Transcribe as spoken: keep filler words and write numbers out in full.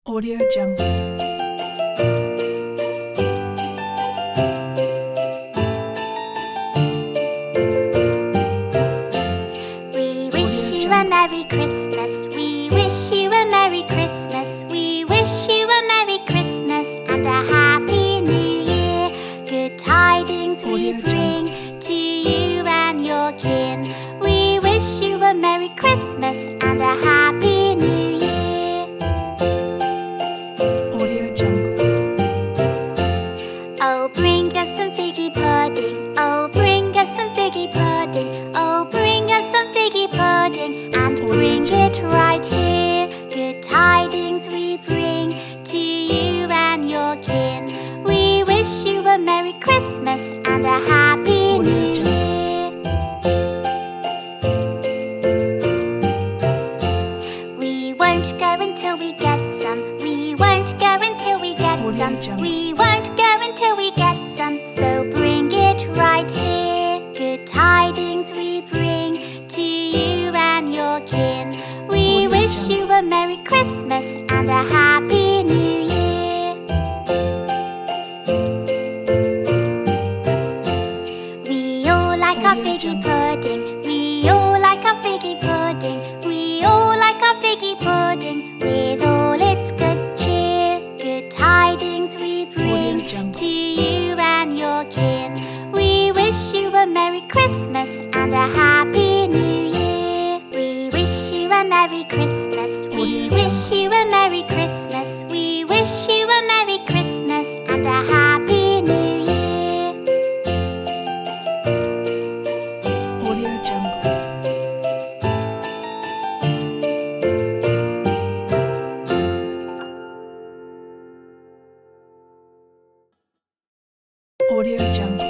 Audio Jungle. We wish you a Merry Christmas. We wish you a Merry Christmas. We wish you a Merry Christmas and a Happy New Year. Good tidings we bring to you and your kin. We wish you a Merry Christmas and a Happy New Year. Audio Jungle. Oh, bring us some figgy pudding. Oh, bring us some figgy pudding. Oh, bring us some figgy pudding and bring it right here. Good tidings we bring to you and your kin. We wish you a Merry Christmas and a Happy New Year. We won't go until we get some. We won't go until we get some. We won't go until we get some. So bring it right here. Good tidings we bring to you and your kin. We wish you a Merry Christmas and a Happy New Year. We all like our figgy pudding. We all like our figgy pudding. We all like our figgy pudding with all its good cheer. Good tidings we bring to you and your kin. We wish you a Merry Christmas and a Happy New Year. We wish you a Merry Christmas. We wish you a Merry Christmas. We wish you a Merry Christmas and a Happy New Year. Audio Jungle. Audio Jungle.